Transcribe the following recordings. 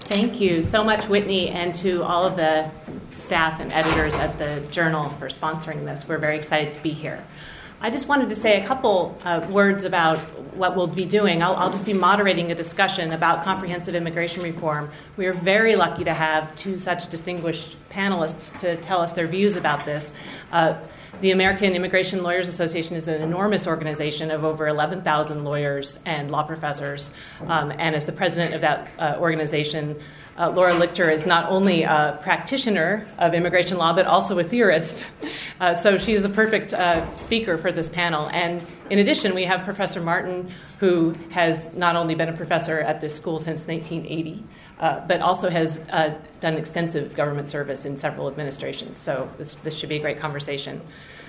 Thank you so much, Whitney, and to all of the staff and editors at the Journal for sponsoring this. We're very excited to be here. I just wanted to say a couple words about what we'll be doing. I'll just be moderating a discussion about comprehensive immigration reform. We are very lucky to have two such distinguished panelists to tell us their views about this. The American Immigration Lawyers Association is an enormous organization of over 11,000 lawyers and law professors. And as the president of that organization, Laura Lichter is not only a practitioner of immigration law, but also a theorist. So she's the perfect speaker for this panel. And in addition, we have Professor Martin, who has not only been a professor at this school since 1980, but also has done extensive government service in several administrations. So this should be a great conversation.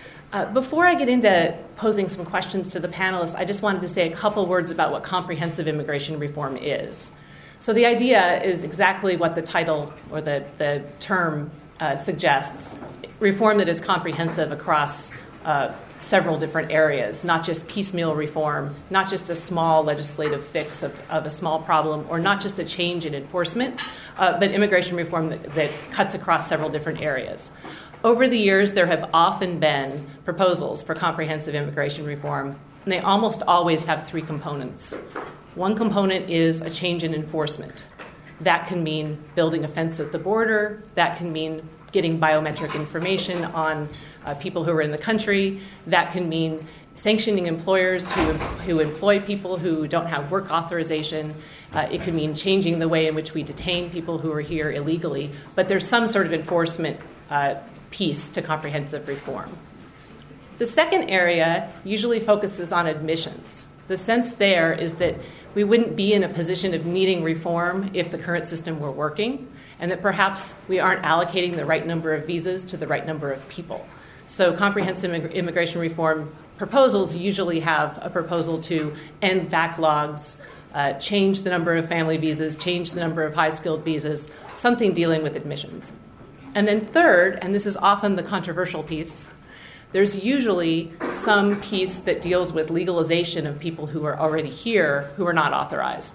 Before I get into posing some questions to the panelists, I just wanted to say a couple words about what comprehensive immigration reform is. So the idea is exactly what the title or the term suggests, reform that is comprehensive across several different areas, not just piecemeal reform, not just a small legislative fix of a small problem, or not just a change in enforcement, but immigration reform that cuts across several different areas. Over the years, there have often been proposals for comprehensive immigration reform, and they almost always have three components. One component is a change in enforcement. That can mean building a fence at the border. That can mean getting biometric information on people who are in the country. That can mean sanctioning employers who employ people who don't have work authorization. It could mean changing the way in which we detain people who are here illegally. But there's some sort of enforcement piece to comprehensive reform. The second area usually focuses on admissions. The sense there is that we wouldn't be in a position of needing reform if the current system were working, and that perhaps we aren't allocating the right number of visas to the right number of people. So comprehensive immigration reform proposals usually have a proposal to end backlogs, change the number of family visas, change the number of high-skilled visas, something dealing with admissions. And then third, and this is often the controversial piece, there's usually some piece that deals with legalization of people who are already here who are not authorized.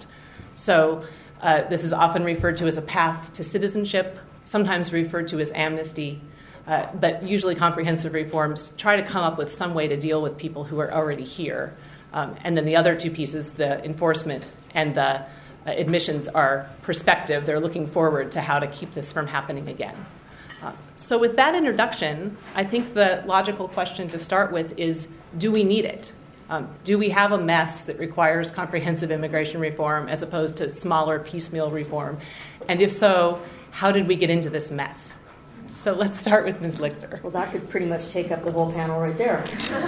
So this is often referred to as a path to citizenship, sometimes referred to as amnesty, but usually comprehensive reforms try to come up with some way to deal with people who are already here. And then the other two pieces, the enforcement and the admissions, are prospective. They're looking forward to how to keep this from happening again. So with that introduction, I think the logical question to start with is, do we need it? Do we have a mess that requires comprehensive immigration reform as opposed to smaller piecemeal reform? And if so, how did we get into this mess? So let's start with Ms. Lichter. Well, that could pretty much take up the whole panel right there.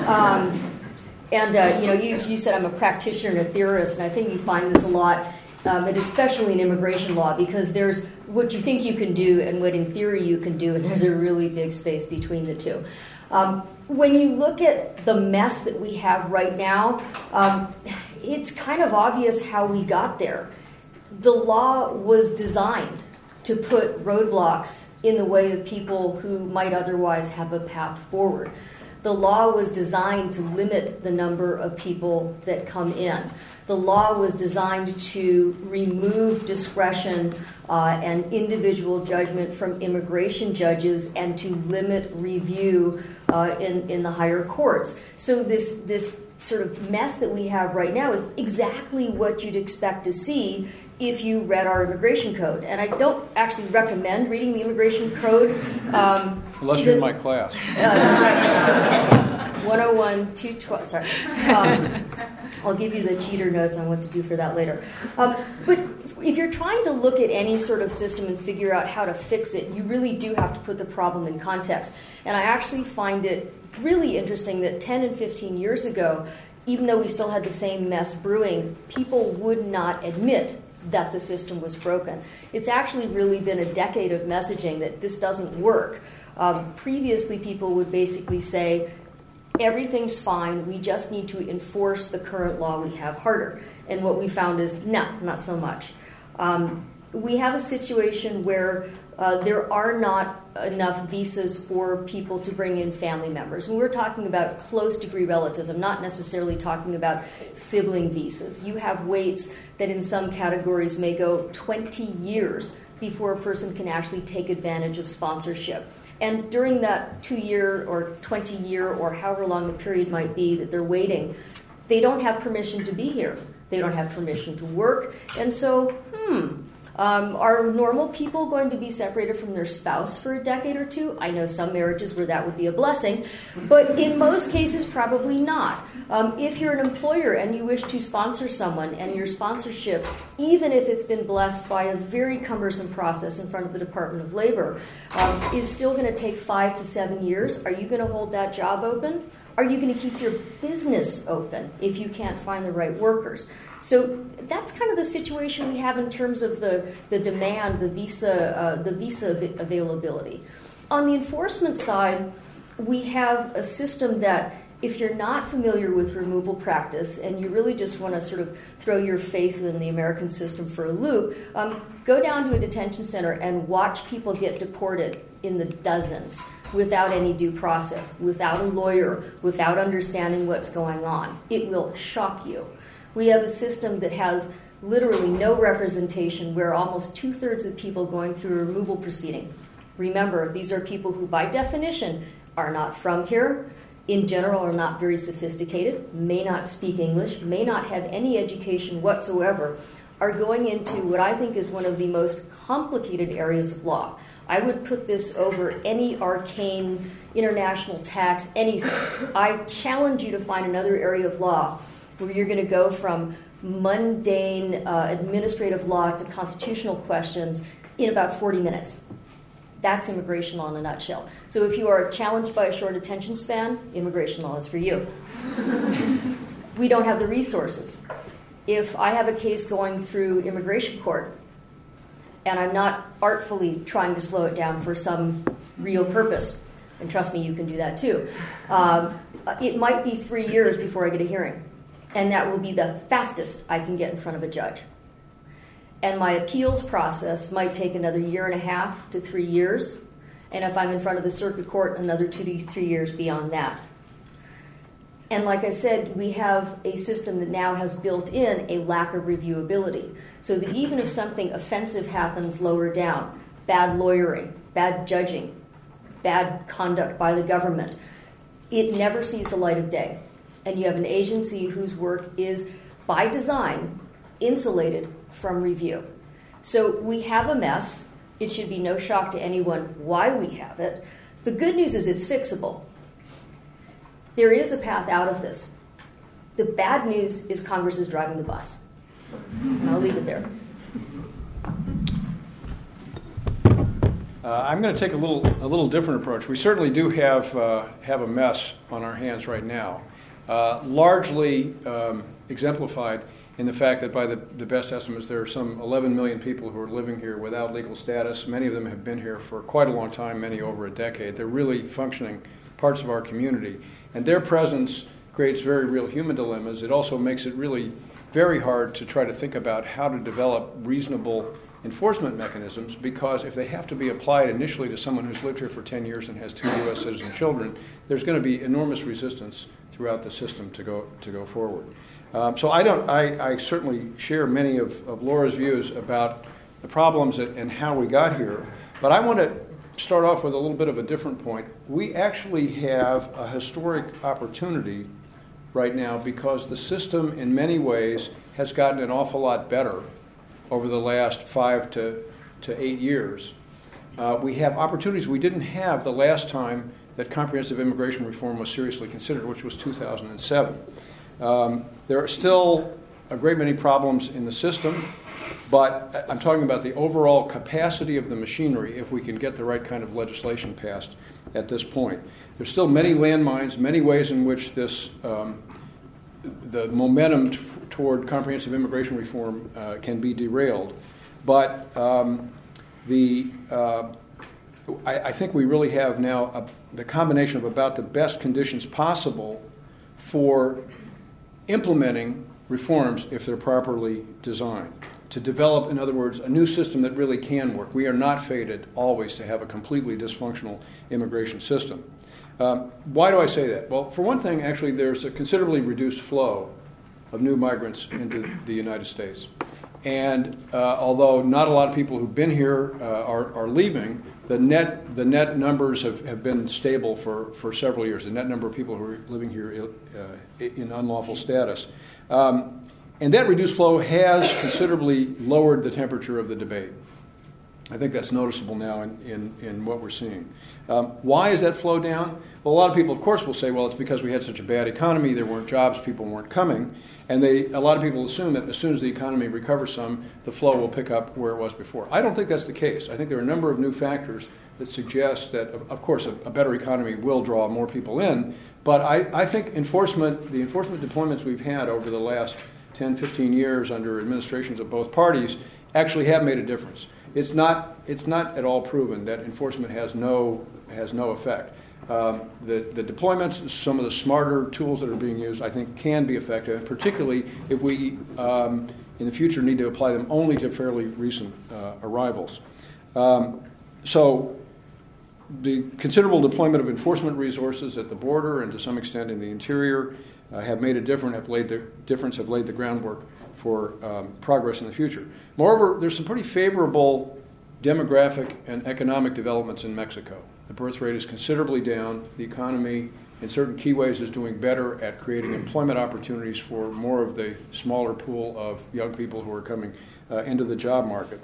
You said I'm a practitioner and a theorist, and I think you find this a lot, and especially in immigration law, because there's what you think you can do and what in theory you can do, and there's a really big space between the two. When you look at the mess that we have right now, it's kind of obvious how we got there. The law was designed to put roadblocks in the way of people who might otherwise have a path forward. The law was designed to limit the number of people that come in. The law was designed to remove discretion and individual judgment from immigration judges and to limit review in the higher courts. So this sort of mess that we have right now is exactly what you'd expect to see if you read our immigration code. And I don't actually recommend reading the immigration code. Unless you're in my class. Right. 101, 212, sorry. I'll give you the cheater notes on what to do for that later. But if you're trying to look at any sort of system and figure out how to fix it, you really do have to put the problem in context. And I actually find it really interesting that 10 and 15 years ago, even though we still had the same mess brewing, people would not admit that the system was broken. It's actually really been a decade of messaging that this doesn't work. Previously, people would basically say, everything's fine, we just need to enforce the current law we have harder. And what we found is, no, not so much. we have a situation where there are not enough visas for people to bring in family members. And we're talking about close degree relatives. I'm not necessarily talking about sibling visas. You have waits that in some categories may go 20 years before a person can actually take advantage of sponsorship. And during that 2-year or 20-year or however long the period might be that they're waiting, they don't have permission to be here. They don't have permission to work. And so, are normal people going to be separated from their spouse for a decade or two? I know some marriages where that would be a blessing, but in most cases, probably not. If you're an employer and you wish to sponsor someone, and your sponsorship, even if it's been blessed by a very cumbersome process in front of the Department of Labor, is still going to take 5 to 7 years, are you going to hold that job open? Are you going to keep your business open if you can't find the right workers? So that's kind of the situation we have in terms of the demand, the visa availability. On the enforcement side, we have a system that if you're not familiar with removal practice and you really just want to sort of throw your faith in the American system for a loop, go down to a detention center and watch people get deported in the dozens without any due process, without a lawyer, without understanding what's going on. It will shock you. We have a system that has literally no representation, where almost 2/3 of people going through a removal proceeding. Remember, these are people who, by definition, are not from here, in general are not very sophisticated, may not speak English, may not have any education whatsoever, are going into what I think is one of the most complicated areas of law. I would put this over any arcane international tax, anything. I challenge you to find another area of law where you're going to go from mundane administrative law to constitutional questions in about 40 minutes. That's immigration law in a nutshell. So if you are challenged by a short attention span, immigration law is for you. We don't have the resources. If I have a case going through immigration court, and I'm not artfully trying to slow it down for some real purpose, and trust me, you can do that too, it might be 3 years before I get a hearing. And that will be the fastest I can get in front of a judge. And my appeals process might take another 1.5 to 3 years. And if I'm in front of the circuit court, another 2 to 3 years beyond that. And like I said, we have a system that now has built in a lack of reviewability. So that even if something offensive happens lower down, bad lawyering, bad judging, bad conduct by the government, it never sees the light of day. And you have an agency whose work is, by design, insulated from review. So we have a mess. It should be no shock to anyone why we have it. The good news is it's fixable. There is a path out of this. The bad news is Congress is driving the bus. And I'll leave it there. I'm going to take a little different approach. We certainly do have a mess on our hands right now. Largely exemplified in the fact that by the best estimates, there are some 11 million people who are living here without legal status. Many of them have been here for quite a long time, many over a decade. They're really functioning parts of our community. And their presence creates very real human dilemmas. It also makes it really very hard to try to think about how to develop reasonable enforcement mechanisms, because if they have to be applied initially to someone who's lived here for 10 years and has 2 U.S. citizen children, there's going to be enormous resistance throughout the system to go forward. So I certainly share many of Laura's views about the problems and how we got here. But I want to start off with a little bit of a different point. We actually have a historic opportunity right now because the system in many ways has gotten an awful lot better over the last 5 to 8 years. We have opportunities we didn't have the last time that comprehensive immigration reform was seriously considered, which was 2007. There are still a great many problems in the system, but I'm talking about the overall capacity of the machinery if we can get the right kind of legislation passed at this point. There's still many landmines, many ways in which this the momentum toward comprehensive immigration reform can be derailed. But I think we really have now the combination of about the best conditions possible for implementing reforms if they're properly designed. to develop, in other words, a new system that really can work. We are not fated always to have a completely dysfunctional immigration system. Why do I say that? Well, for one thing, actually, there's a considerably reduced flow of new migrants into the United States. And although not a lot of people who've been here are leaving, the net numbers have been stable for several years, the net number of people who are living here in unlawful status. And that reduced flow has considerably lowered the temperature of the debate. I think that's noticeable now in what we're seeing. Why is that flow down? Well, a lot of people, of course, will say, well, it's because we had such a bad economy, there weren't jobs, people weren't coming. And a lot of people assume that as soon as the economy recovers some, the flow will pick up where it was before. I don't think that's the case. I think there are a number of new factors that suggest that, of course, a better economy will draw more people in. But I think the enforcement deployments we've had over the last 10, 15 years under administrations of both parties actually have made a difference. It's not at all proven that enforcement has no effect. The deployments, some of the smarter tools that are being used, I think can be effective, particularly if we, in the future, need to apply them only to fairly recent arrivals. So the considerable deployment of enforcement resources at the border and to some extent in the interior have made a difference, have laid the groundwork for progress in the future. Moreover, there's some pretty favorable demographic and economic developments in Mexico. The birth rate is considerably down. The economy, in certain key ways, is doing better at creating employment opportunities for more of the smaller pool of young people who are coming into the job market.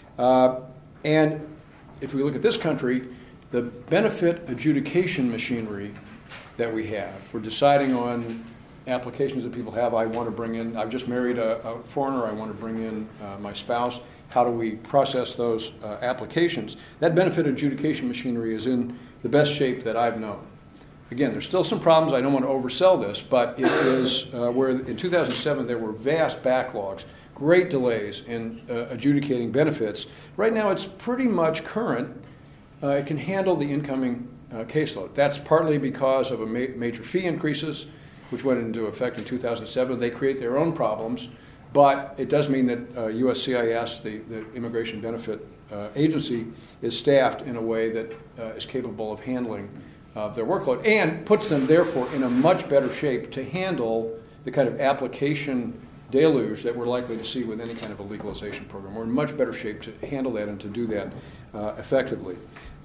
And if we look at this country, the benefit adjudication machinery that we have for deciding on applications that people have, I want to bring in, I've just married a foreigner, I want to bring in my spouse. How do we process those applications? That benefit adjudication machinery is in the best shape that I've known. Again, there's still some problems. I don't want to oversell this, but it is where in 2007 there were vast backlogs, great delays in adjudicating benefits. Right now it's pretty much current. It can handle the incoming caseload. That's partly because of major fee increases, which went into effect in 2007. They create their own problems. But it does mean that USCIS, the Immigration Benefit Agency, is staffed in a way that is capable of handling their workload and puts them, therefore, in a much better shape to handle the kind of application deluge that we're likely to see with any kind of a legalization program. We're in much better shape to handle that and to do that effectively.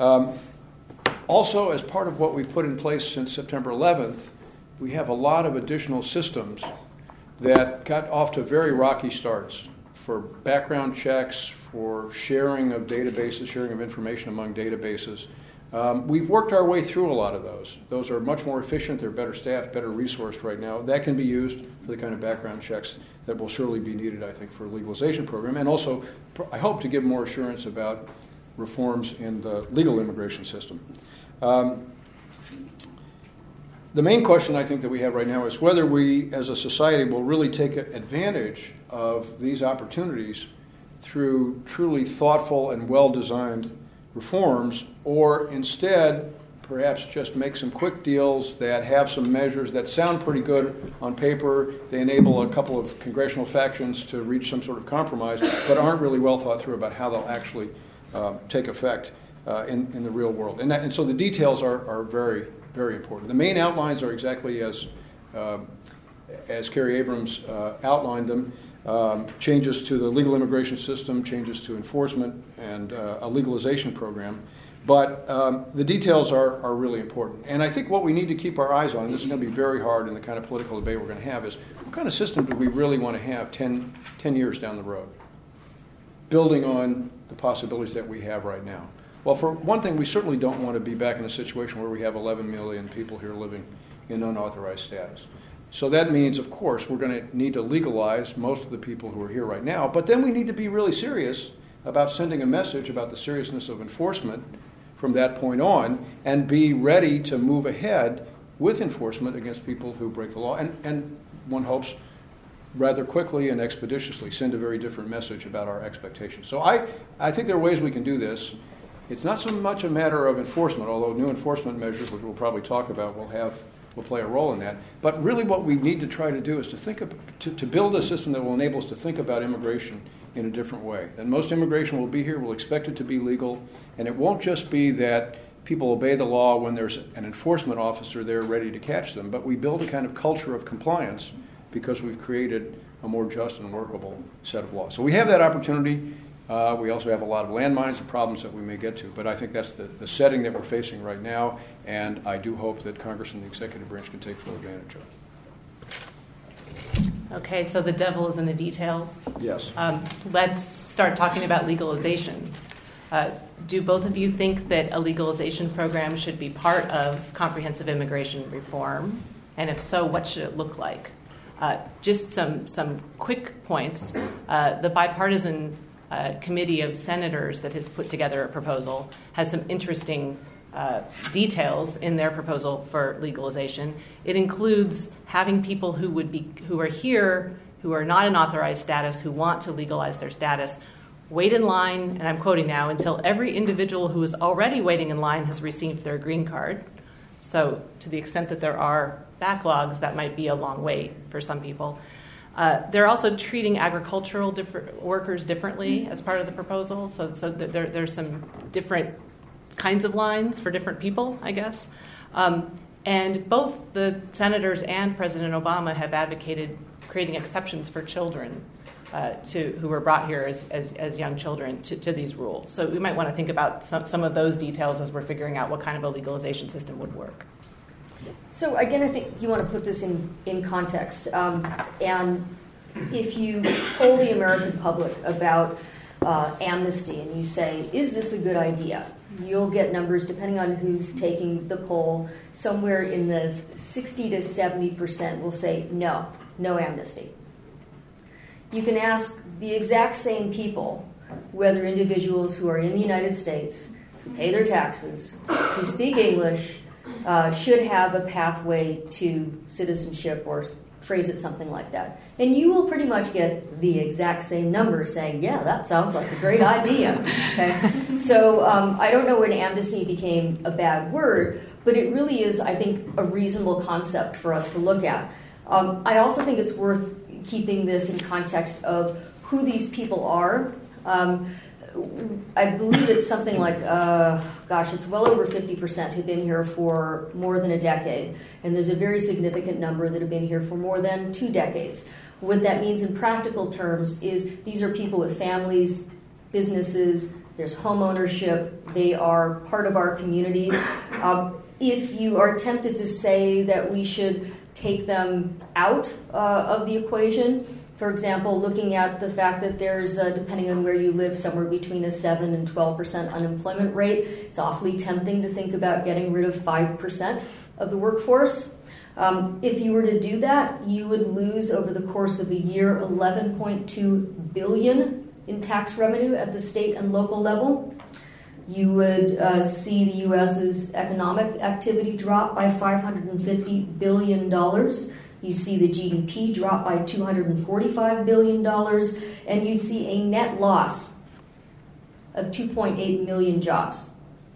Also, as part of what we've put in place since September 11th, we have a lot of additional systems that got off to very rocky starts for background checks, for sharing of databases, sharing of information among databases. We've worked our way through a lot of those. Those are much more efficient, they're better staffed, better resourced right now. That can be used for the kind of background checks that will surely be needed, I think, for a legalization program. And also, I hope to give more assurance about reforms in the legal immigration system. The main question I think that we have right now is whether we as a society will really take advantage of these opportunities through truly thoughtful and well-designed reforms, or instead perhaps just make some quick deals that have some measures that sound pretty good on paper. They enable a couple of congressional factions to reach some sort of compromise, but aren't really well thought through about how they'll actually take effect in the real world. And so the details are very, very important. The main outlines are exactly as Kerry Abrams outlined them. Changes to the legal immigration system, changes to enforcement, and a legalization program. But the details are really important. And I think what we need to keep our eyes on, and this is going to be very hard in the kind of political debate we're going to have, is what kind of system do we really want to have 10 years down the road, building on the possibilities that we have right now? Well, for one thing, we certainly don't want to be back in a situation where we have 11 million people here living in unauthorized status. So that means, of course, we're going to need to legalize most of the people who are here right now, but then we need to be really serious about sending a message about the seriousness of enforcement from that point on, and be ready to move ahead with enforcement against people who break the law, and one hopes rather quickly and expeditiously send a very different message about our expectations. So I think there are ways we can do this. It's not so much a matter of enforcement, although new enforcement measures, which we'll probably talk about, will play a role in that. But really what we need to try to do is to build a system that will enable us to think about immigration in a different way. And most immigration will be here, we'll expect it to be legal, and it won't just be that people obey the law when there's an enforcement officer there ready to catch them, but we build a kind of culture of compliance because we've created a more just and workable set of laws. So we have that opportunity. We also have a lot of landmines and problems that we may get to, but I think that's the setting that we're facing right now, and I do hope that Congress and the executive branch can take full advantage of it. Okay, so the devil is in the details. Yes. Let's start talking about legalization. Do both of you think that a legalization program should be part of comprehensive immigration reform? And if so, what should it look like? Just some quick points. The bipartisan committee of senators that has put together a proposal has some interesting details in their proposal for legalization. It includes having people who are here, who are not in authorized status, who want to legalize their status, wait in line, and I'm quoting now, until every individual who is already waiting in line has received their green card. So to the extent that there are backlogs, that might be a long wait for some people. They're also treating agricultural workers differently as part of the proposal. So there's some different kinds of lines for different people, I guess. And both the senators and President Obama have advocated creating exceptions for children who were brought here as young children to these rules. So we might want to think about some of those details as we're figuring out what kind of a legalization system would work. So again, I think you want to put this in context. And if you poll the American public about amnesty and you say, is this a good idea? You'll get numbers, depending on who's taking the poll, somewhere in the 60 to 70% will say no amnesty. You can ask the exact same people, whether individuals who are in the United States, who pay their taxes, who speak English, should have a pathway to citizenship, or phrase it something like that. And you will pretty much get the exact same number saying, yeah, that sounds like a great idea. Okay? So I don't know when amnesty became a bad word, but it really is, I think, a reasonable concept for us to look at. I also think it's worth keeping this in context of who these people are. I believe it's something like, it's well over 50% who've been here for more than a decade. And there's a very significant number that have been here for more than 2 decades. What that means in practical terms is these are people with families, businesses, there's home ownership, they are part of our communities. If you are tempted to say that we should take them out of the equation, for example, looking at the fact that there's, depending on where you live, somewhere between a 7 and 12% unemployment rate, it's awfully tempting to think about getting rid of 5% of the workforce. If you were to do that, you would lose over the course of a year $11.2 billion in tax revenue at the state and local level. You would see the U.S.'s economic activity drop by $550 billion. You see the GDP drop by $245 billion, and you'd see a net loss of 2.8 million jobs.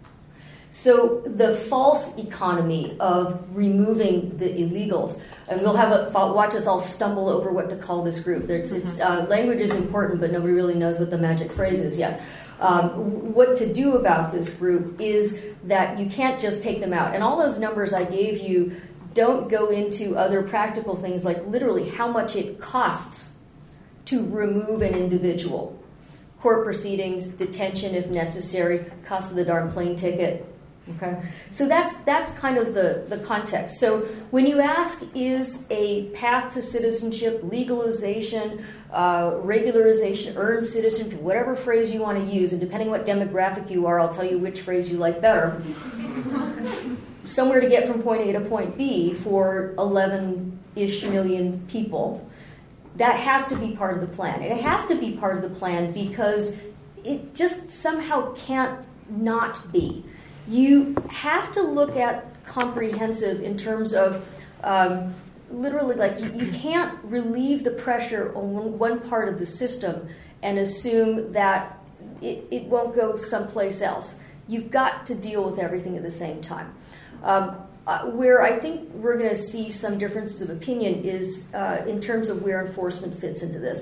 So the false economy of removing the illegals, and we'll have watch us all stumble over what to call this group. Language is important, but nobody really knows what the magic phrase is yet. What to do about this group is that you can't just take them out. And all those numbers I gave you don't go into other practical things like literally how much it costs to remove an individual. Court proceedings, detention if necessary, cost of the darn plane ticket. Okay, so that's kind of the context. So when you ask, is a path to citizenship, legalization, regularization, earned citizenship, whatever phrase you want to use, and depending what demographic you are, I'll tell you which phrase you like better, somewhere to get from point A to point B for 11-ish million people, that has to be part of the plan. It has to be part of the plan because it just somehow can't not be. You have to look at comprehensive in terms of literally, like, you can't relieve the pressure on one part of the system and assume that it won't go someplace else. You've got to deal with everything at the same time. Where I think we're going to see some differences of opinion is in terms of where enforcement fits into this.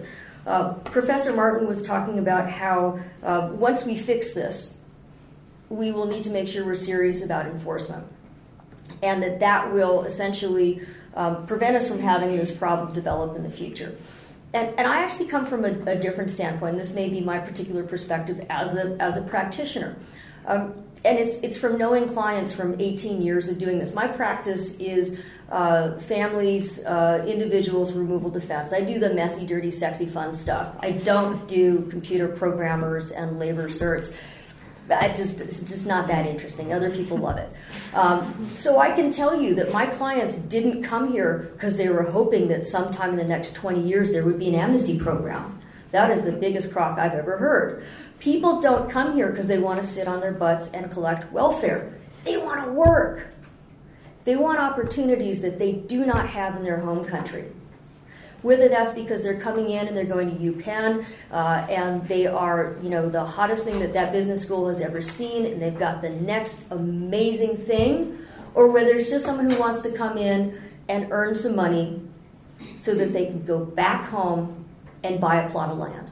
Professor Martin was talking about how once we fix this, we will need to make sure we're serious about enforcement, and that will essentially prevent us from having this problem develop in the future. And I actually come from a different standpoint. This may be my particular perspective as a practitioner. And it's from knowing clients from 18 years of doing this. My practice is families, individuals, removal defense. I do the messy, dirty, sexy, fun stuff. I don't do computer programmers and labor certs. It's just not that interesting. Other people love it. So I can tell you that my clients didn't come here because they were hoping that sometime in the next 20 years there would be an amnesty program. That is the biggest crock I've ever heard. People don't come here because they want to sit on their butts and collect welfare. They want to work. They want opportunities that they do not have in their home country. Whether that's because they're coming in and they're going to UPenn and they are, the hottest thing that business school has ever seen and they've got the next amazing thing, or whether it's just someone who wants to come in and earn some money so that they can go back home and buy a plot of land.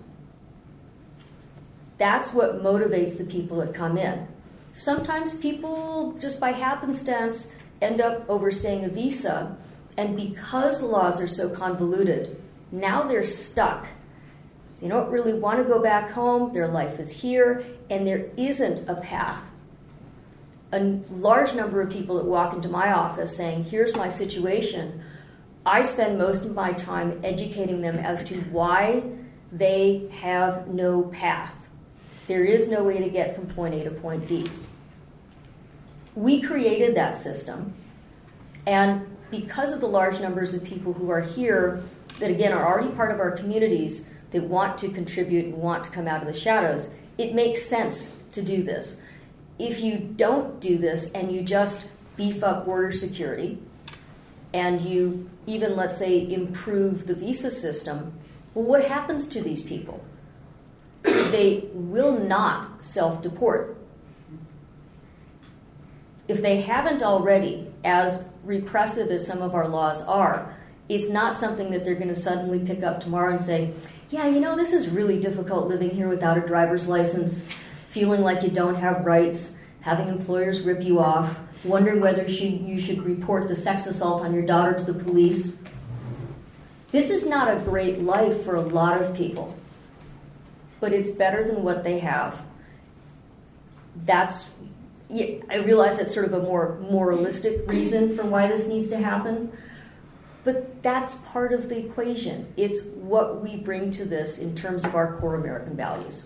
That's what motivates the people that come in. Sometimes people, just by happenstance, end up overstaying a visa. And because the laws are so convoluted, now they're stuck. They don't really want to go back home. Their life is here, and there isn't a path. A large number of people that walk into my office saying, here's my situation, I spend most of my time educating them as to why they have no path. There is no way to get from point A to point B. We created that system, and because of the large numbers of people who are here that, again, are already part of our communities, that want to contribute and want to come out of the shadows, it makes sense to do this. If you don't do this and you just beef up border security and you even, let's say, improve the visa system, well, what happens to these people? They will not self-deport. If they haven't already, as repressive as some of our laws are, it's not something that they're going to suddenly pick up tomorrow and say, yeah, this is really difficult living here without a driver's license, feeling like you don't have rights, having employers rip you off, wondering whether you should report the sex assault on your daughter to the police. This is not a great life for a lot of people, but it's better than what they have. I realize that's sort of a more moralistic reason for why this needs to happen, but that's part of the equation. It's what we bring to this in terms of our core American values.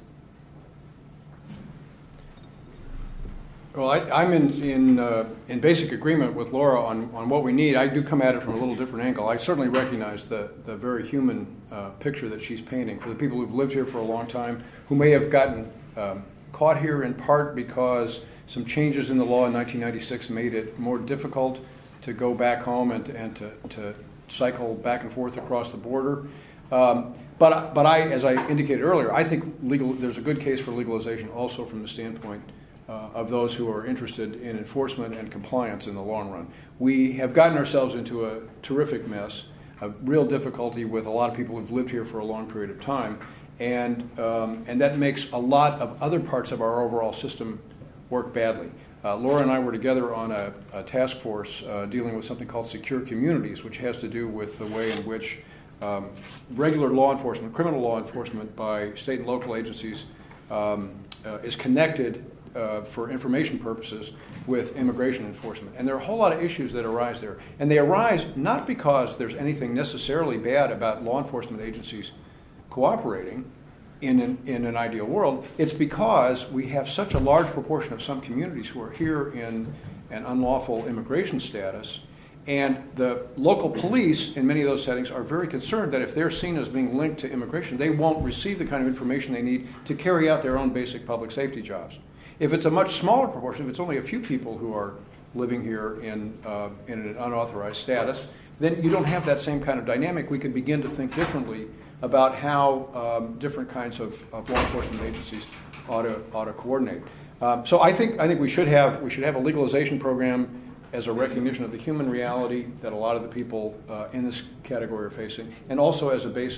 Well, I'm in basic agreement with Laura on what we need. I do come at it from a little different angle. I certainly recognize the very human picture that she's painting for the people who've lived here for a long time, who may have gotten caught here in part because some changes in the law in 1996 made it more difficult to go back home and to cycle back and forth across the border. But I, as I indicated earlier, I think there's a good case for legalization also from the standpoint of those who are interested in enforcement and compliance in the long run. We have gotten ourselves into a terrific mess, a real difficulty with a lot of people who've lived here for a long period of time, and that makes a lot of other parts of our overall system work badly. Laura and I were together on a task force dealing with something called secure communities, which has to do with the way in which regular law enforcement, criminal law enforcement by state and local agencies is connected for information purposes with immigration enforcement. And there are a whole lot of issues that arise there. And they arise not because there's anything necessarily bad about law enforcement agencies cooperating in an ideal world. It's because we have such a large proportion of some communities who are here in an unlawful immigration status, and the local police in many of those settings are very concerned that if they're seen as being linked to immigration, they won't receive the kind of information they need to carry out their own basic public safety jobs. If it's a much smaller proportion, if it's only a few people who are living here in an unauthorized status, then you don't have that same kind of dynamic. We could begin to think differently about how different kinds of law enforcement agencies ought to coordinate. So I think we should have a legalization program as a recognition of the human reality that a lot of the people in this category are facing, and also as a basis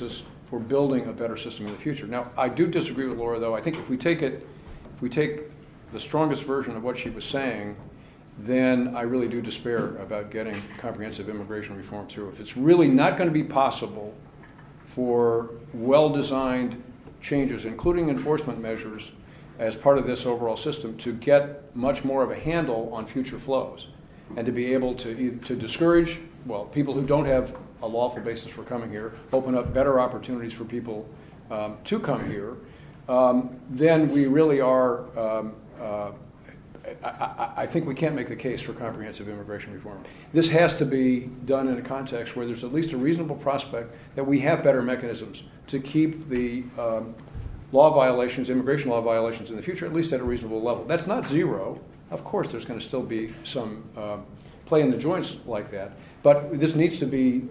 for building a better system in the future. Now, I do disagree with Laura, though. I think if we take the strongest version of what she was saying, then I really do despair about getting comprehensive immigration reform through. If it's really not going to be possible for well-designed changes, including enforcement measures, as part of this overall system, to get much more of a handle on future flows and to be able to discourage, people who don't have a lawful basis for coming here, open up better opportunities for people to come here, then we really are, I think we can't make the case for comprehensive immigration reform. This has to be done in a context where there's at least a reasonable prospect that we have better mechanisms to keep the law violations, immigration law violations in the future, at least at a reasonable level. That's not zero. Of course, there's going to still be some play in the joints like that. But this needs to be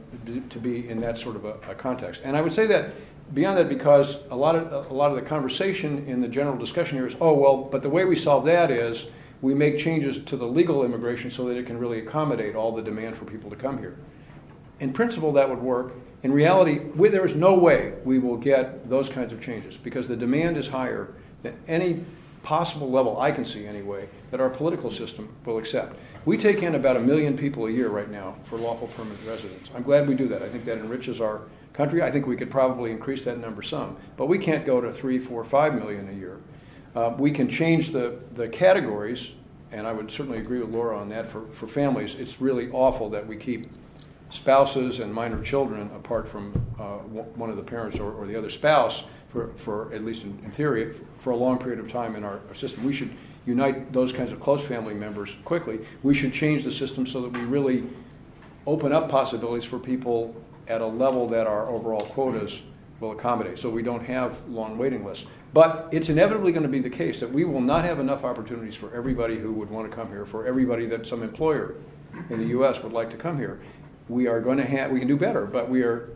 in that sort of a context. And I would say that beyond that, because a lot of the conversation in the general discussion here is, but the way we solve that is we make changes to the legal immigration so that it can really accommodate all the demand for people to come here. In principle, that would work. In reality, there is no way we will get those kinds of changes because the demand is higher than any possible level I can see anyway that our political system will accept. We take in about 1 million people a year right now for lawful permanent residence. I'm glad we do that. I think that enriches our country. I think we could probably increase that number some, but we can't go to 3, 4, 5 million a year. We can change the categories, and I would certainly agree with Laura on that. For families, it's really awful that we keep spouses and minor children apart from one of the parents or the other spouse for at least in theory, for a long period of time in our system. We should unite those kinds of close family members quickly. We should change the system so that we really open up possibilities for people at a level that our overall quotas will accommodate, so we don't have long waiting lists. But it's inevitably going to be the case that we will not have enough opportunities for everybody who would want to come here, for everybody that some employer in the U.S. would like to come here. We are going to have, we can do better, but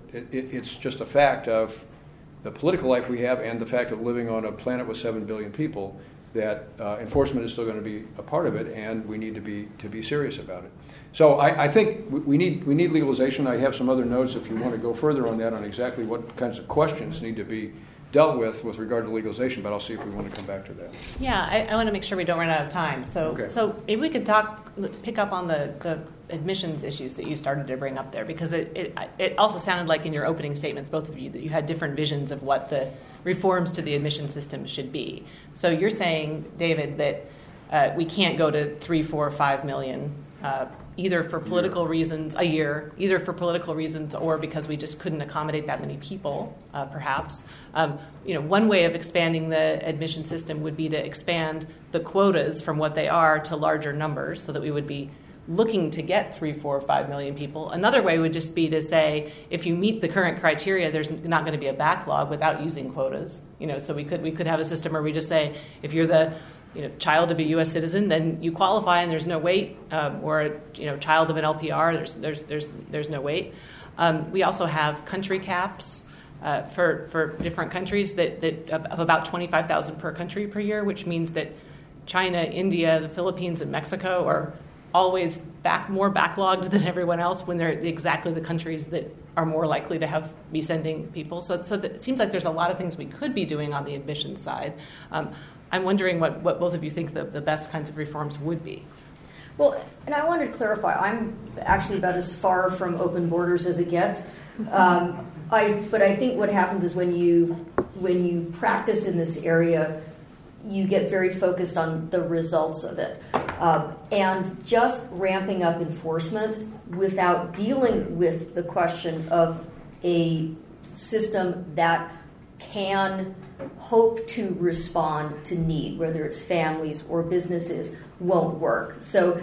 it's just a fact of the political life we have and the fact of living on a planet with 7 billion people that enforcement is still going to be a part of it, and we need to be serious about it. So I think we need legalization. I have some other notes if you want to go further on that, on exactly what kinds of questions need to be dealt with regard to legalization, but I'll see if we want to come back to that. Yeah, I want to make sure we don't run out of time. So, okay. So maybe we could pick up on the admissions issues that you started to bring up there, because it also sounded like in your opening statements, both of you, that you had different visions of what the reforms to the admission system should be. So you're saying, David, that we can't go to 3, 4, 5 million either for political reasons a year, either for political reasons or because we just couldn't accommodate that many people, perhaps. One way of expanding the admission system would be to expand the quotas from what they are to larger numbers, so that we would be looking to get 3, 4, 5 million people. Another way would just be to say, if you meet the current criteria, there's not going to be a backlog without using quotas. So we could have a system where we just say, if you're the child of a U.S. citizen, then you qualify and there's no wait, or child of an LPR, there's no wait. We also have country caps for different countries that of about 25,000 per country per year, which means that China, India, the Philippines, and Mexico are always more backlogged than everyone else when they're exactly the countries that are more likely to be sending people. So it seems like there's a lot of things we could be doing on the admissions side. I'm wondering what both of you think the best kinds of reforms would be. Well, and I wanted to clarify, I'm actually about as far from open borders as it gets. But I think what happens is when you practice in this area, you get very focused on the results of it. And just ramping up enforcement without dealing with the question of a system that can hope to respond to need, whether it's families or businesses, won't work. So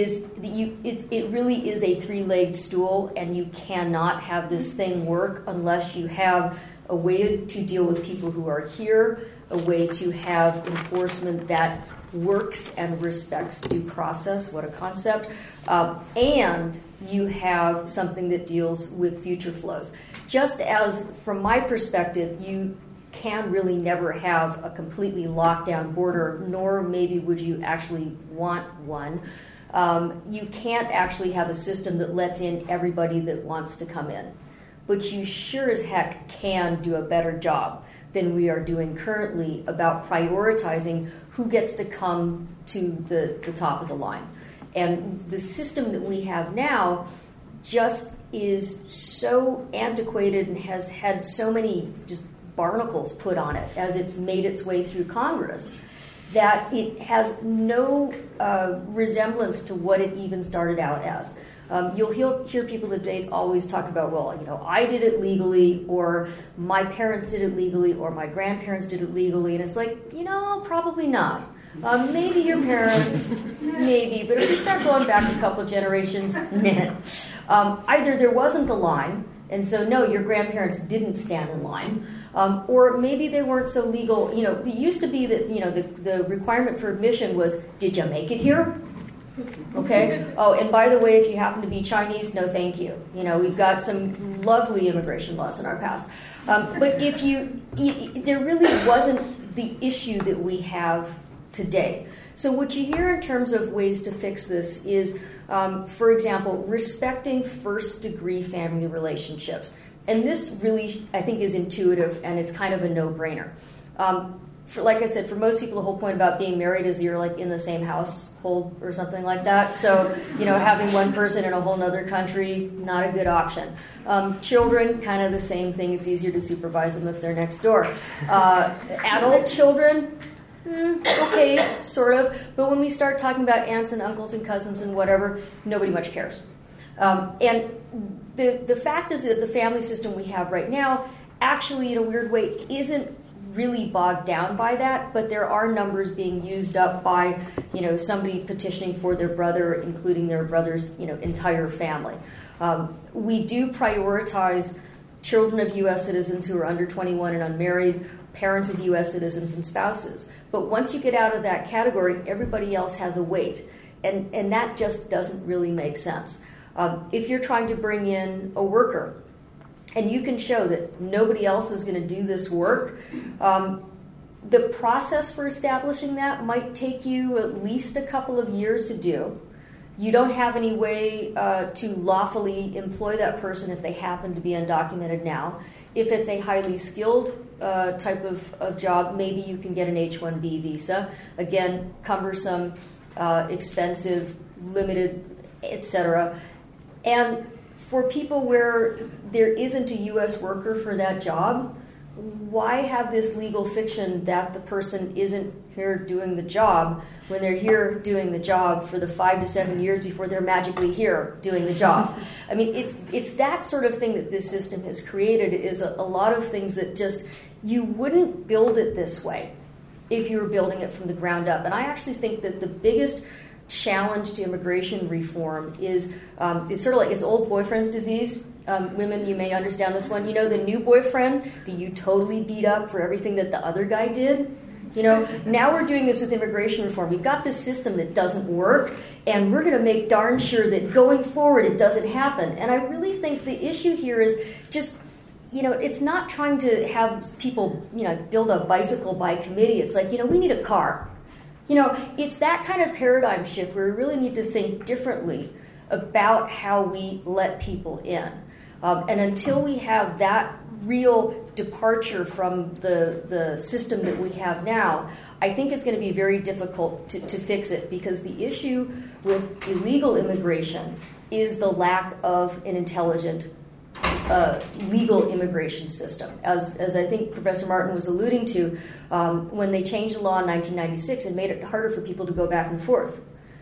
it really is a three-legged stool, and you cannot have this thing work unless you have a way to deal with people who are here, a way to have enforcement that works and respects due process, what a concept, and you have something that deals with future flows. Just as, from my perspective, you can really never have a completely locked down border, nor maybe would you actually want one. You can't actually have a system that lets in everybody that wants to come in. but you sure as heck can do a better job than we are doing currently about prioritizing who gets to come to the top of the line. And the system that we have now just is so antiquated and has had so many just barnacles put on it as it's made its way through Congress that it has no resemblance to what it even started out as. You'll hear people today always talk about, well, I did it legally, or my parents did it legally, or my grandparents did it legally, and it's like, probably not. Maybe your parents, maybe, but if you start going back a couple of generations, either there wasn't the line, and so no, your grandparents didn't stand in line, or maybe they weren't so legal. It used to be that the requirement for admission was, did you make it here? Okay. Oh, and by the way, if you happen to be Chinese, no, thank you. We've got some lovely immigration laws in our past, but there really wasn't the issue that we have today. So what you hear in terms of ways to fix this is, for example, respecting first-degree family relationships. And this really, I think, is intuitive, and it's kind of a no-brainer. Like I said, for most people, the whole point about being married is you're like in the same household or something like that. So, having one person in a whole other country, not a good option. Children, kind of the same thing. It's easier to supervise them if they're next door. Adult children, okay, sort of. But when we start talking about aunts and uncles and cousins and whatever, nobody much cares. And the fact is that the family system we have right now actually, in a weird way, isn't really bogged down by that, but there are numbers being used up by, somebody petitioning for their brother, including their brother's, entire family. We do prioritize children of U.S. citizens who are under 21 and unmarried, parents of U.S. citizens and spouses. But once you get out of that category, everybody else has a weight, and that just doesn't really make sense. If you're trying to bring in a worker, and you can show that nobody else is going to do this work, the process for establishing that might take you at least a couple of years to do. You don't have any way to lawfully employ that person if they happen to be undocumented now. If it's a highly skilled type of job, maybe you can get an H-1B visa. Again, cumbersome, expensive, limited, etc. And for people where there isn't a U.S. worker for that job, why have this legal fiction that the person isn't here doing the job when they're here doing the job for the 5 to 7 years before they're magically here doing the job? I mean, it's that sort of thing that this system has created, is a lot of things that just, you wouldn't build it this way if you were building it from the ground up. And I actually think that the biggest challenge to immigration reform is, it's sort of like, it's old boyfriend's disease. Women, you may understand this one. The new boyfriend that you totally beat up for everything that the other guy did. Now we're doing this with immigration reform. We've got this system that doesn't work, and we're going to make darn sure that going forward it doesn't happen. And I really think the issue here is just, it's not trying to have people, build a bicycle by committee. It's like, we need a car. It's that kind of paradigm shift where we really need to think differently about how we let people in. And until we have that real departure from the system that we have now, I think it's going to be very difficult to fix it, because the issue with illegal immigration is the lack of an intelligent legal immigration system. As I think Professor Martin was alluding to, when they changed the law in 1996 and made it harder for people to go back and forth.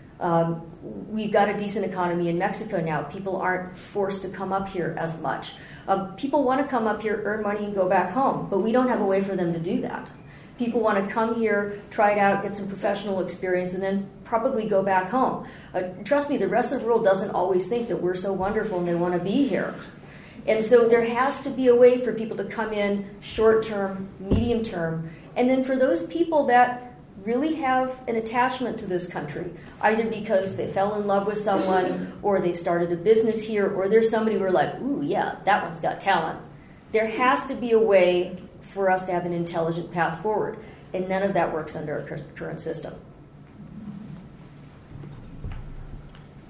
We've got a decent economy in Mexico now. People aren't forced to come up here as much. People want to come up here, earn money, and go back home, but we don't have a way for them to do that. People want to come here, try it out, get some professional experience, and then probably go back home. Trust me, the rest of the world doesn't always think that we're so wonderful and they want to be here. And so there has to be a way for people to come in short-term, medium-term, and then for those people that really have an attachment to this country, either because they fell in love with someone, or they started a business here, or there's somebody who are like, ooh, yeah, that one's got talent. There has to be a way for us to have an intelligent path forward, and none of that works under our current system.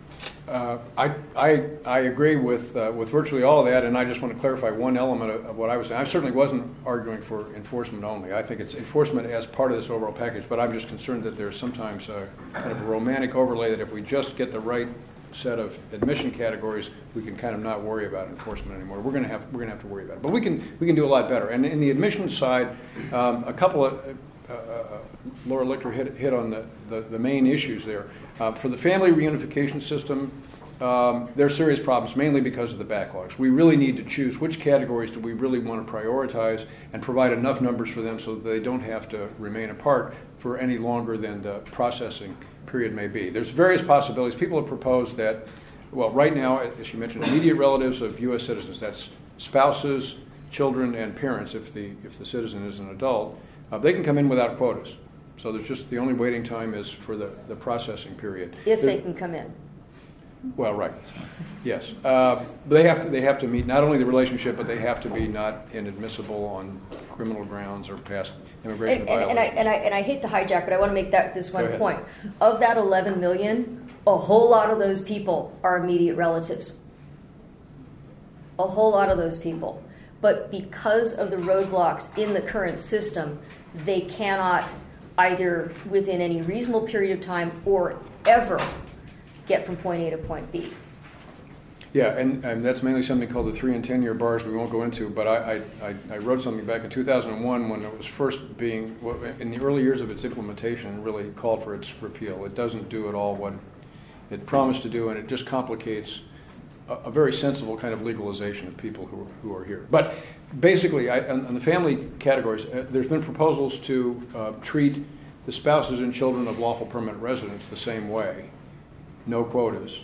I agree with virtually all of that, and I just want to clarify one element of what I was saying. I certainly wasn't arguing for enforcement only. I think it's enforcement as part of this overall package, but I'm just concerned that there's sometimes kind of a romantic overlay that if we just get the right set of admission categories, we can kind of not worry about enforcement anymore. We're going to have to worry about it, but we can do a lot better. And in the admissions side, a couple of Laura Lichter hit on the main issues there. For the family reunification system, there are serious problems, mainly because of the backlogs. We really need to choose which categories do we really want to prioritize and provide enough numbers for them so that they don't have to remain apart for any longer than the processing period may be. There's various possibilities. People have proposed that, well, right now, as you mentioned, immediate relatives of U.S. citizens, that's spouses, children, and parents if the citizen is an adult, they can come in without quotas. So there's just the only waiting time is for the processing period. If they can come in. Well, right. Yes. They have to meet not only the relationship, but they have to be not inadmissible on criminal grounds or past immigration violations. And I hate to hijack, but I want to make this one point. Of that 11 million, a whole lot of those people are immediate relatives. A whole lot of those people. But because of the roadblocks in the current system, they cannot either within any reasonable period of time or ever get from point A to point B. Yeah, and that's mainly something called the 3 and 10 year bars we won't go into, but I wrote something back in 2001 when it was first being, in the early years of its implementation, really called for its repeal. It doesn't do at all what it promised to do, and it just complicates a very sensible kind of legalization of people who are here. But basically, on the family categories, there's been proposals to treat the spouses and children of lawful permanent residents the same way, no quotas,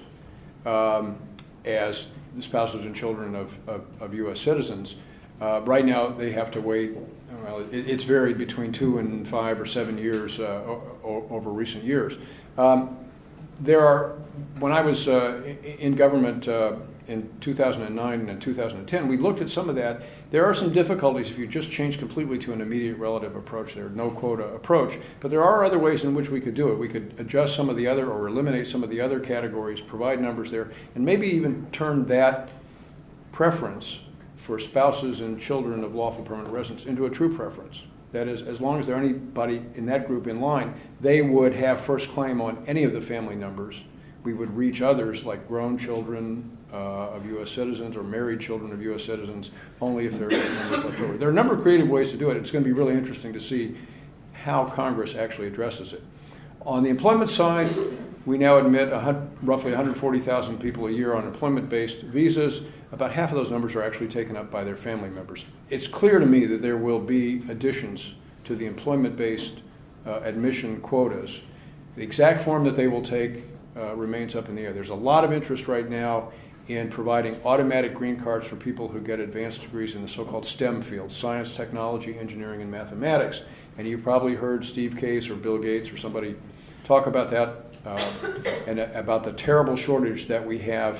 as the spouses and children of U.S. citizens. Right now, they have to wait. Well, it's varied between 2 and 5 or 7 years over recent years. When I was in government in 2009 and 2010, we looked at some of that. There are some difficulties if you just change completely to an immediate relative approach there, no quota approach. But there are other ways in which we could do it. We could adjust some of the other or eliminate some of the other categories, provide numbers there, and maybe even turn that preference for spouses and children of lawful permanent residents into a true preference. That is, as long as there are anybody in that group in line, they would have first claim on any of the family numbers. We would reach others like grown children of U.S. citizens or married children of U.S. citizens only if there are numbers left over. There are a number of creative ways to do it. It's going to be really interesting to see how Congress actually addresses it. On the employment side, we now admit roughly 140,000 people a year on employment-based visas. About half of those numbers are actually taken up by their family members. It's clear to me that there will be additions to the employment-based admission quotas. The exact form that they will take remains up in the air. There's a lot of interest right now in providing automatic green cards for people who get advanced degrees in the so-called STEM fields, science, technology, engineering, and mathematics. And you probably heard Steve Case or Bill Gates or somebody talk about that and about the terrible shortage that we have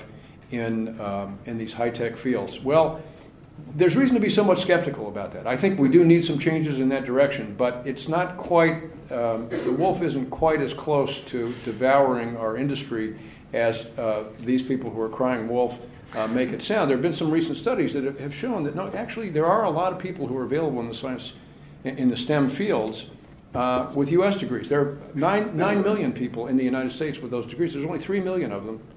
in these high-tech fields. Well, there's reason to be somewhat skeptical about that. I think we do need some changes in that direction, but it's not quite, the wolf isn't quite as close to devouring our industry as these people who are crying wolf make it sound. There have been some recent studies that have shown that, no, actually there are a lot of people who are available in the science, in the STEM fields with U.S. degrees. There are 9 million people in the United States with those degrees. There's only 3 million of them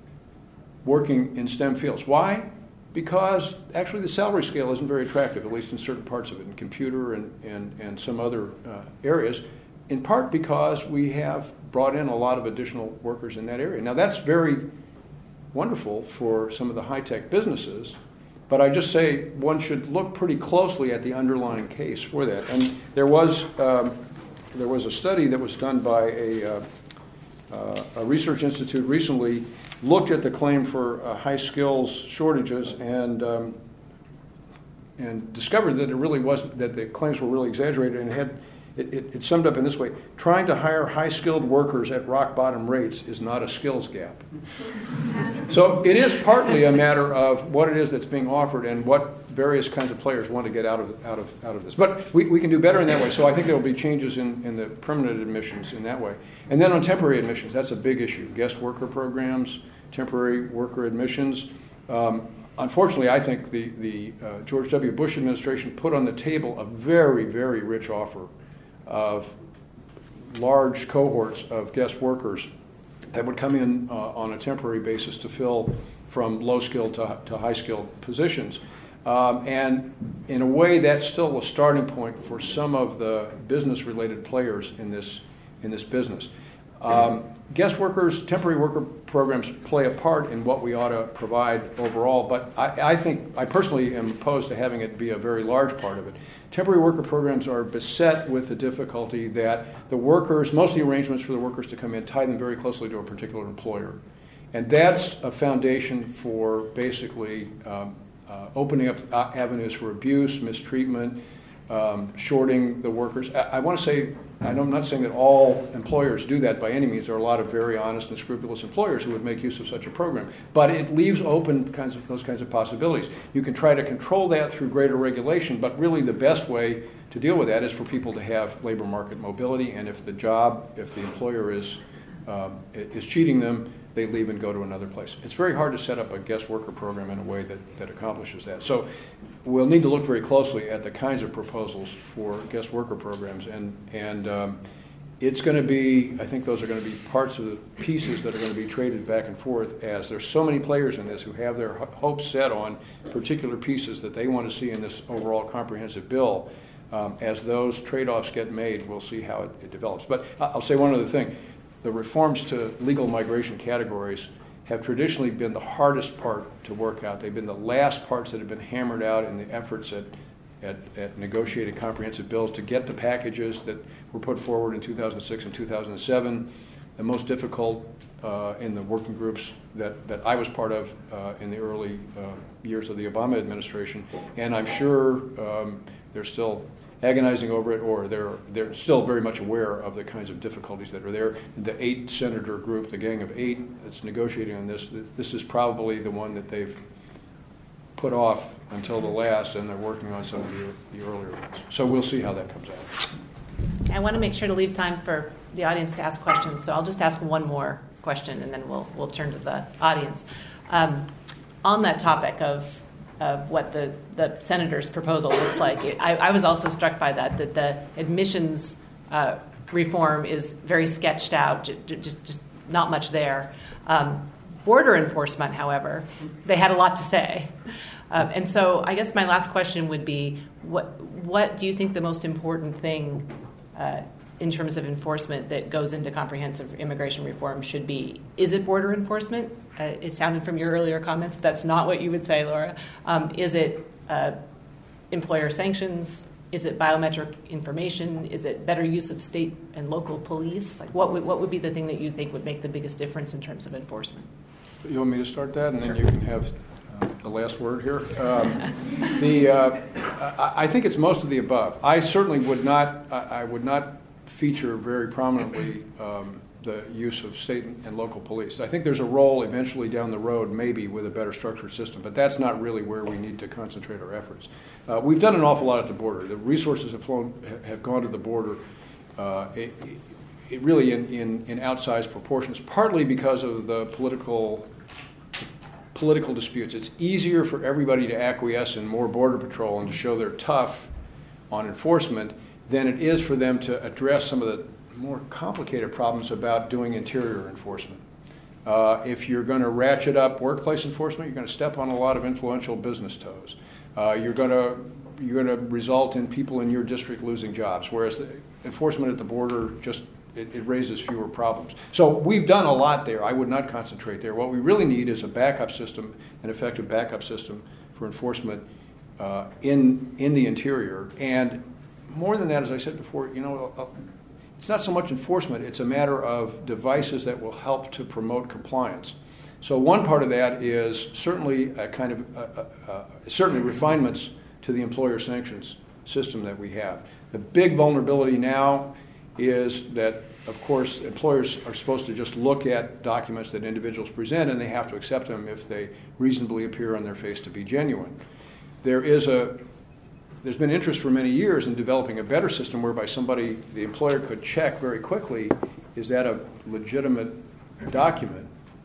working in STEM fields. Why? Because actually the salary scale isn't very attractive, at least in certain parts of it, in computer and some other areas, in part because we have brought in a lot of additional workers in that area. Now that's very wonderful for some of the high-tech businesses, but I just say one should look pretty closely at the underlying case for that. And there was a study that was done by a research institute recently, looked at the claim for high skills shortages and discovered that it really wasn't, that the claims were really exaggerated, and it summed up in this way: trying to hire high-skilled workers at rock-bottom rates is not a skills gap. So it is partly a matter of what it is that's being offered and what various kinds of players want to get out of this. But we can do better in that way. So I think there will be changes in the permanent admissions in that way. And then on temporary admissions, that's a big issue. Guest worker programs, temporary worker admissions. Unfortunately, I think the George W. Bush administration put on the table a very, very rich offer of large cohorts of guest workers that would come in on a temporary basis to fill from low-skilled to high-skilled positions. And in a way, that's still a starting point for some of the business-related players in this business. Guest workers, temporary worker programs play a part in what we ought to provide overall, but I personally am opposed to having it be a very large part of it. Temporary worker programs are beset with the difficulty that the workers, most of the arrangements for the workers to come in tie them very closely to a particular employer. And that's a foundation for basically opening up avenues for abuse, mistreatment, shorting the workers. I want to say, I'm not saying that all employers do that by any means. There are a lot of very honest and scrupulous employers who would make use of such a program. But it leaves open those kinds of possibilities. You can try to control that through greater regulation, but really the best way to deal with that is for people to have labor market mobility, and if the employer is cheating them, they leave and go to another place. It's very hard to set up a guest worker program in a way that accomplishes that. So we'll need to look very closely at the kinds of proposals for guest worker programs, and it's going to be, I think those are going to be parts of the pieces that are going to be traded back and forth, as there's so many players in this who have their hopes set on particular pieces that they want to see in this overall comprehensive bill. As those trade-offs get made, we'll see how it develops. But I'll say one other thing. The reforms to legal migration categories have traditionally been the hardest part to work out. They've been the last parts that have been hammered out in the efforts at negotiated comprehensive bills to get the packages that were put forward in 2006 and 2007. The most difficult in the working groups that I was part of in the early years of the Obama administration. And I'm sure they're still agonizing over it, or they're still very much aware of the kinds of difficulties that are there. The 8-senator group, the Gang of 8 that's negotiating on this is probably the one that they've put off until the last, and they're working on some of the earlier ones. So we'll see how that comes out. I want to make sure to leave time for the audience to ask questions, so I'll just ask one more question, and then we'll turn to the audience. On that topic of what the senator's proposal looks like, I was also struck by that the admissions reform is very sketched out, just not much there. Border enforcement, however, they had a lot to say. And so I guess my last question would be, what do you think the most important thing in terms of enforcement that goes into comprehensive immigration reform should be? Is it border enforcement? It sounded from your earlier comments that's not what you would say, Laura. Is it employer sanctions? Is it biometric information? Is it better use of state and local police? Like, what would be the thing that you think would make the biggest difference in terms of enforcement? You want me to start that, and then you can have the last word here? I think it's most of the above. I certainly would not feature very prominently the use of state and local police. I think there's a role eventually down the road, maybe with a better structured system, but that's not really where we need to concentrate our efforts. We've done an awful lot at the border. The resources have gone to the border it really in outsized proportions, partly because of the political disputes. It's easier for everybody to acquiesce in more border patrol and to show they're tough on enforcement than it is for them to address some of the more complicated problems about doing interior enforcement. If you're going to ratchet up workplace enforcement, you're going to step on a lot of influential business toes. You're going to result in people in your district losing jobs, whereas the enforcement at the border it raises fewer problems. So we've done a lot there. I would not concentrate there. What we really need is a backup system, an effective backup system for enforcement in the interior. And more than that, as I said before, it's not so much enforcement. It's a matter of devices that will help to promote compliance. So one part of that is certainly a kind of certainly refinements to the employer sanctions system that we have. The big vulnerability now is that, of course, employers are supposed to just look at documents that individuals present, and they have to accept them if they reasonably appear on their face to be genuine. There's been interest for many years in developing a better system whereby the employer could check very quickly, is that a legitimate document?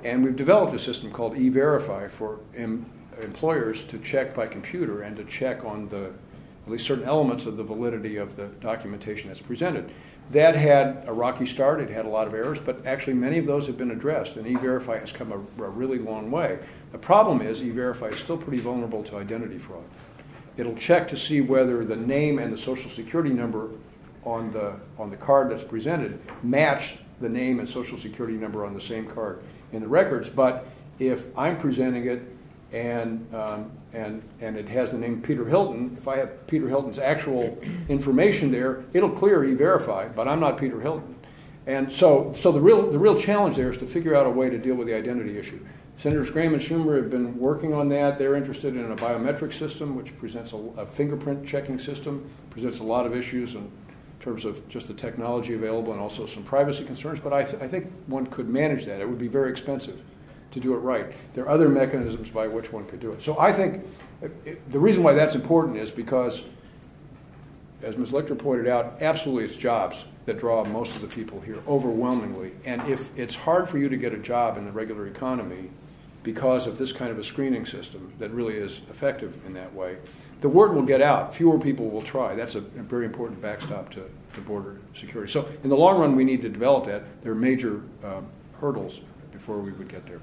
And we've developed a system called E-Verify for employers to check by computer and to check on at least certain elements of the validity of the documentation that's presented. That had a rocky start. It had a lot of errors, but actually many of those have been addressed, and E-Verify has come a really long way. The problem is E-Verify is still pretty vulnerable to identity fraud. It'll check to see whether the name and the social security number on the card that's presented match the name and social security number on the same card in the records. But if I'm presenting it and it has the name Peter Hilton, if I have Peter Hilton's actual information there, it'll clear E-Verify, but I'm not Peter Hilton. And so the real challenge there is to figure out a way to deal with the identity issue. Senators Graham and Schumer have been working on that. They're interested in a biometric system, which presents a fingerprint checking system, presents a lot of issues in terms of just the technology available and also some privacy concerns. But I think one could manage that. It would be very expensive to do it right. There are other mechanisms by which one could do it. So I think the reason why that's important is because, as Ms. Lichter pointed out, absolutely it's jobs that draw most of the people here overwhelmingly. And if it's hard for you to get a job in the regular economy because of this kind of a screening system that really is effective in that way, the word will get out. Fewer people will try. That's a very important backstop to border security. So in the long run, we need to develop that. There are major hurdles before we would get there.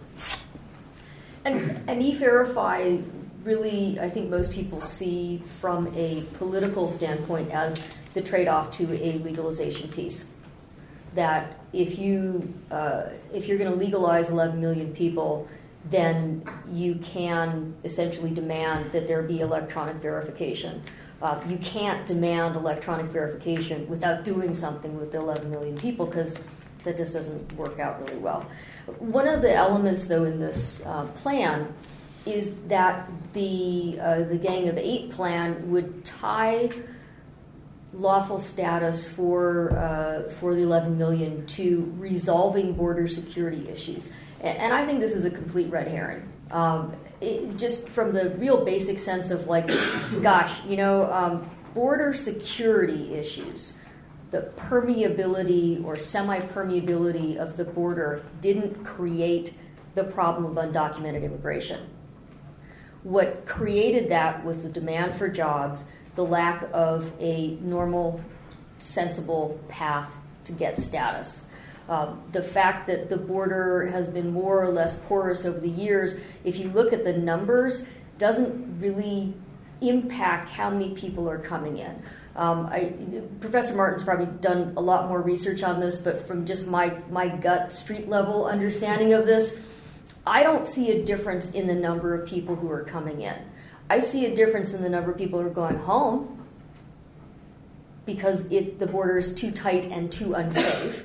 And E-Verify really, I think most people see from a political standpoint as the trade-off to a legalization piece. That if you're going to legalize 11 million people, then you can essentially demand that there be electronic verification. You can't demand electronic verification without doing something with the 11 million people, because that just doesn't work out really well. One of the elements, though, in this plan is that the Gang of Eight plan would tie lawful status for the 11 million to resolving border security issues. And I think this is a complete red herring. Just from the real basic sense of like, gosh, border security issues, the permeability or semi-permeability of the border didn't create the problem of undocumented immigration. What created that was the demand for jobs, the lack of a normal, sensible path to get status. The fact that the border has been more or less porous over the years, if you look at the numbers, doesn't really impact how many people are coming in. Professor Martin's probably done a lot more research on this, but from just my gut street level understanding of this, I don't see a difference in the number of people who are coming in. I see a difference in the number of people who are going home because the border is too tight and too unsafe.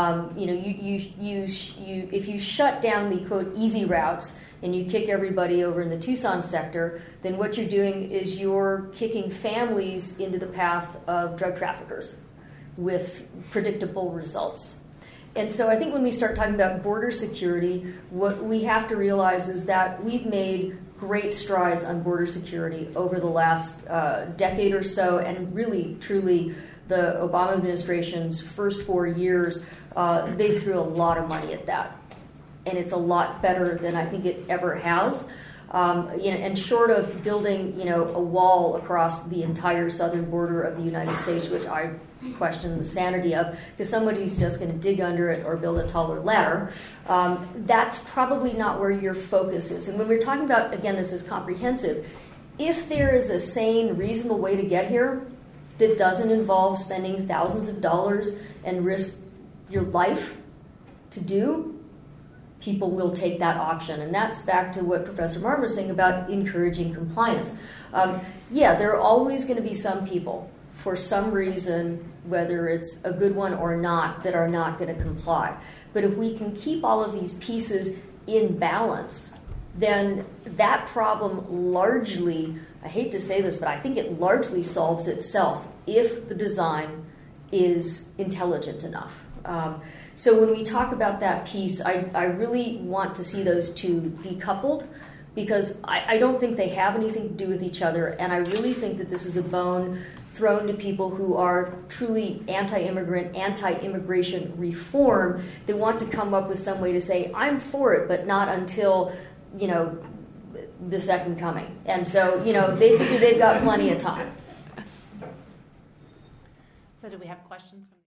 If you shut down the, quote, easy routes and you kick everybody over in the Tucson sector, then what you're doing is you're kicking families into the path of drug traffickers with predictable results. And so I think when we start talking about border security, what we have to realize is that we've made great strides on border security over the last decade or so, and really, truly, the Obama administration's first 4 years, they threw a lot of money at that. And it's a lot better than I think it ever has. And short of building, a wall across the entire southern border of the United States, which I question the sanity of, because somebody's just going to dig under it or build a taller ladder, that's probably not where your focus is. And when we're talking about, again, this is comprehensive, if there is a sane, reasonable way to get here that doesn't involve spending thousands of dollars and risk your life to do, people will take that option. And that's back to what Professor Martin was saying about encouraging compliance. There are always going to be some people, for some reason, whether it's a good one or not, that are not going to comply. But if we can keep all of these pieces in balance, then that problem largely, I hate to say this, but I think it largely solves itself if the design is intelligent enough. So when we talk about that piece, I really want to see those two decoupled, because I don't think they have anything to do with each other, and I really think that this is a bone thrown to people who are truly anti-immigrant, anti-immigration reform. They want to come up with some way to say, I'm for it, but not until, the second coming. And so, they figure they've got plenty of time. So do we have questions from